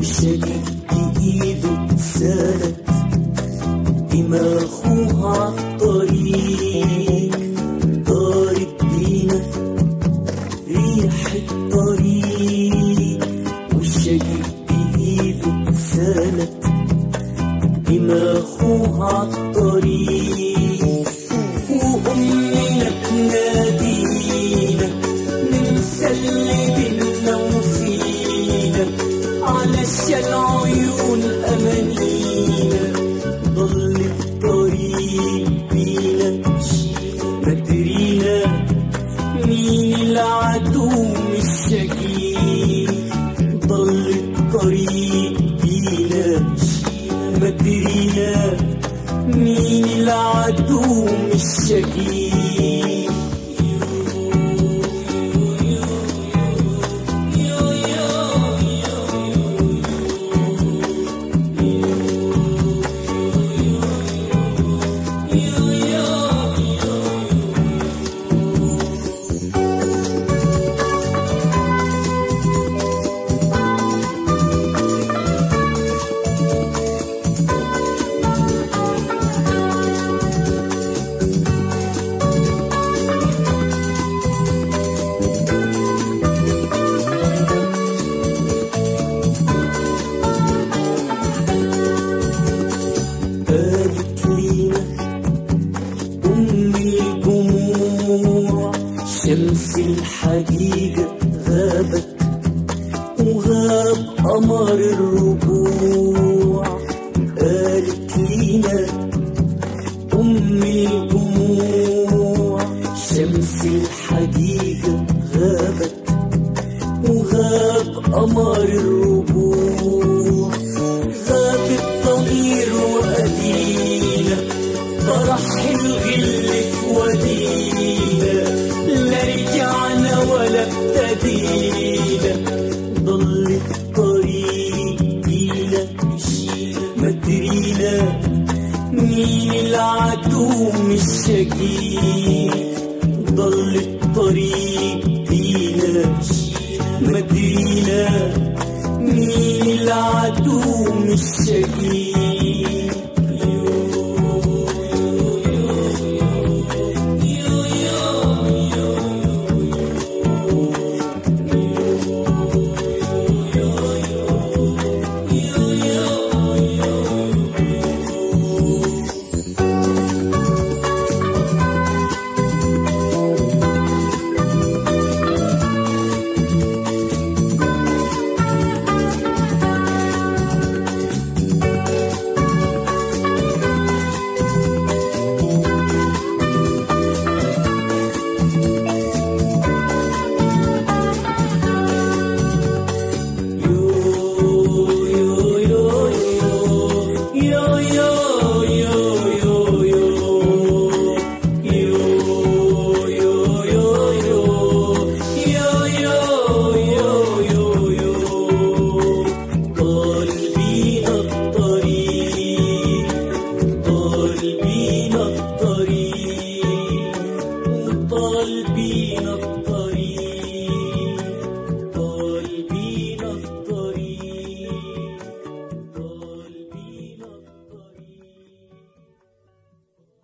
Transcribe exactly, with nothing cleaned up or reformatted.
والشديد بإيده سند دماغه عالطريق، طارت بينا ريح الطريق والشديد بإيده سند دماغه عالطريق. وأمنا تنادينا ننسى اللي بينا وفينا علشان عيون أمانينا. ضل الطريق بينا مدرينا مين العدو مش شقيق. ضل الطريق بينا مدرينا مين العدو مش شقيق. شمس الحقيقة غابت وغاب قمر الربوع. قالت لينا أم الجموع شمس الحقيقة غابت وغاب قمر الربوع. غاب الضمير وأدينا طرح الغل في ودينا، لا رجعنا ولا ابتدينا. ضل الطريق بينا مدرينا مين العدو مش شقيق. ضل الطريق بينا مدرينا مين العدو مش شقيق.